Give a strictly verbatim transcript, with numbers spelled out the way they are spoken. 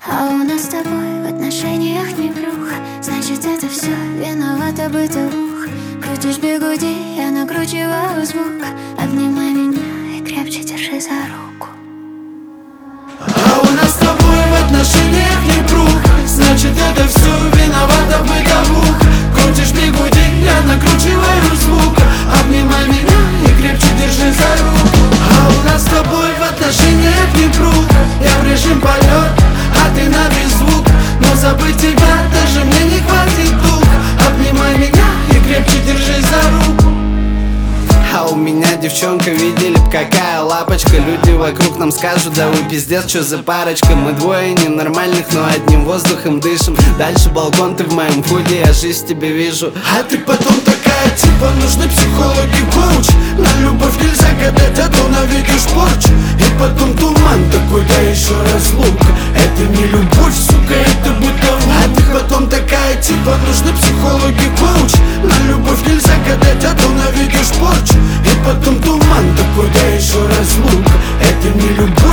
А у нас с тобой в отношениях не врух. Значит, это все виновата бытовух. Крутишь бигуди, я накручиваю звук. Обнимай меня и крепче держи за руку. А у нас с тобой в отношениях не врух. Значит, это все виновата бытовух. Крутишь бигуди, я накручиваю звук. Обнимай меня и крепче держи за руку. А у нас с тобой в отношениях не врух. Я в режим полет, а ты на беззвук. Но забыть тебя даже мне не хватит дух. Обнимай меня и крепче держи за руку. А у меня девчонка, видели б какая лапочка. Люди вокруг нам скажут: да вы пиздец, что за парочка. Мы двое ненормальных, но одним воздухом дышим. Дальше балкон, ты в моем худе, я жизнь тебе вижу. А ты потом такая, типа, нужны психологи, коуч. На любовь нельзя гадать, а то наведешь порчу. И потом туман такой, да еще разлука. Это не любовь, сука, это бытовуха. А ты потом такая, типа, нужны психологи, коуч. На любовь нельзя гадать, а то наведешь порчу. И потом туман такой, да еще разлука. Это не любовь.